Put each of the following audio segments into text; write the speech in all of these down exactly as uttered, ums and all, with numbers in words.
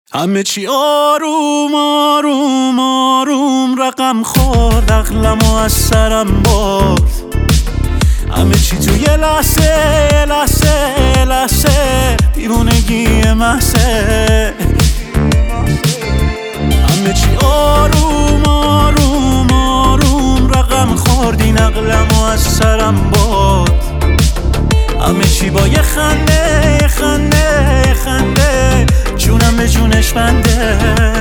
همه چی آروم آروم آروم رقم خورد، عقلمو از سرم برد. همه چی تو یه لحظه یه لحظه یه لحظه دیوونگی محضه. همه چی آروم آروم آروم رقم خورد، این عقلمو از سرم برد. همه چی با یه خنده یه خنده یه خنده جونم به جونش بنده.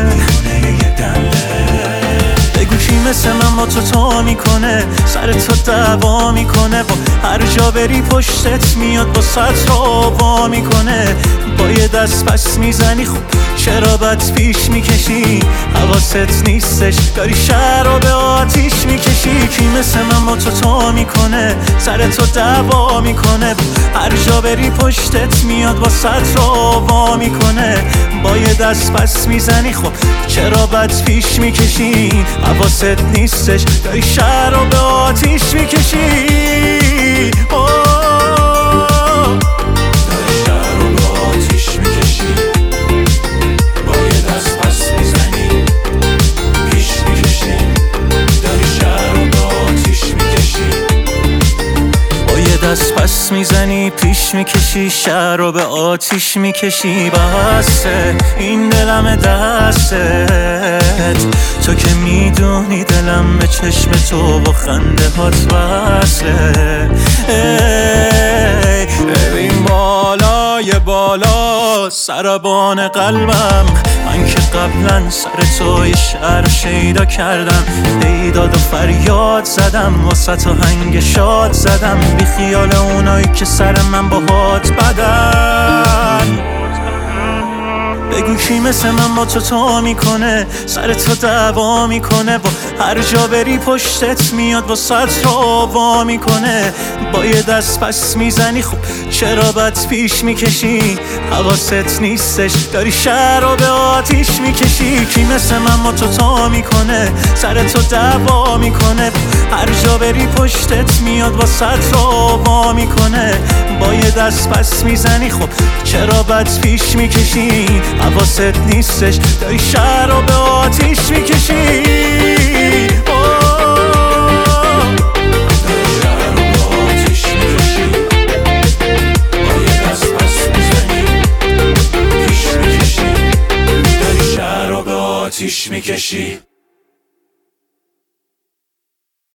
بگو کی مثل من با تو تو میکنه، سر تو دعوا میکنه، با هر جا بری پشتت میاد با ست رو وا میکنه. با یه دست پس میزنی خب چرا بد پیش میکشی، حواست نیستش داری شهر رو به آتیش میکشی. کی مثل من با تو تو میکنه، سر تو دعوا میکنه، با هر جا بری پشتت میاد با ست رو وا میکنه. با یه دست پس میزنی خب چرا بد پیش میکشی، حواست نیستش داری شهر رو به آتیش میکشی. دست پس میزنی پیش میکشی، شهر رو به آتیش میکشی. بسته این دلم دستت، تو که میدونی دلم به چشم تو با خنده هات وصله. ببین بالای بالا سربان قلبم، من که قبلا سر تو یه شعر شیدا کردم، پیداد و فریاد زدم، واسه تو هنگ شاد زدم، بی خیال اونایی که سر من با هات بدن. بگو کی مثل من با تو تو میکنه، سر تو دعوا میکنه، با هر جا بری پشتت میاد با ست رو وا میکنه. با یه دست پس میزنی خب چرا بد پیش میکشی، حواست نیستش داری شهر رو به آتیش میکشی. کی مثل من با تو تو میکنه، سر تو دعوا میکنه، هر جا بری پشتت میاد با ست رو وا میکنه. با یه دست پس میزنی خب چرا بد پیش میکشی، حواست نیستش داری شهر رو به آتیش میکشی. آتیش میکشی